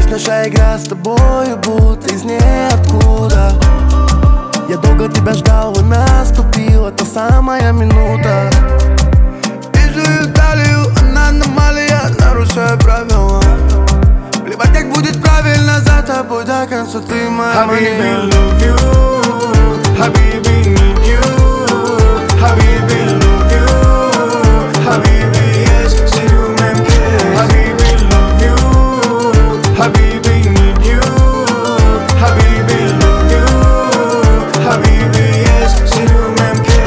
наша игра с тобою будто из ниоткуда. Я долго тебя ждал, и наступила та самая минута. Вижу Италию, она аномалия, нарушаю правила. Плевать, как будет правильно, за тобой до конца ты моя мания. Habibi, love you. Habibi, need you. Habibi, love you. Habibi, yes, sevmemke. Habibi, love you. Habibi, need you. Habibi, love you. Habibi, yes, sevmemke.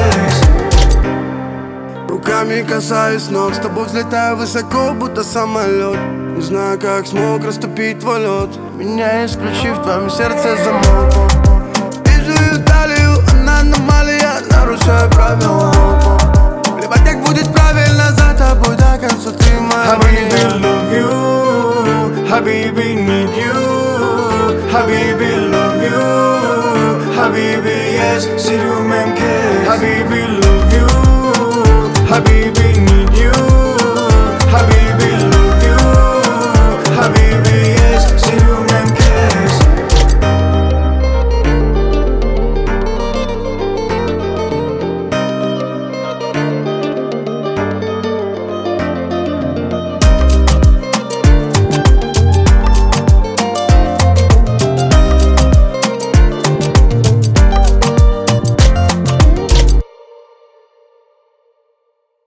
Руками касаюсь ног, с тобой взлетаю высоко, будто самолет. Не знаю, как смог расступить твой лед, меня исключив, в твоем сердце замок. Вижу Италию, она аномалия, нарушаю правила. Плевать, как будет правильно, за тобой до конца ты моя Habibi, мания. love you. Habibi, need you. Habibi, love you. Habibi, yes, sevmemke. Habibi, love you. Habibi, need you.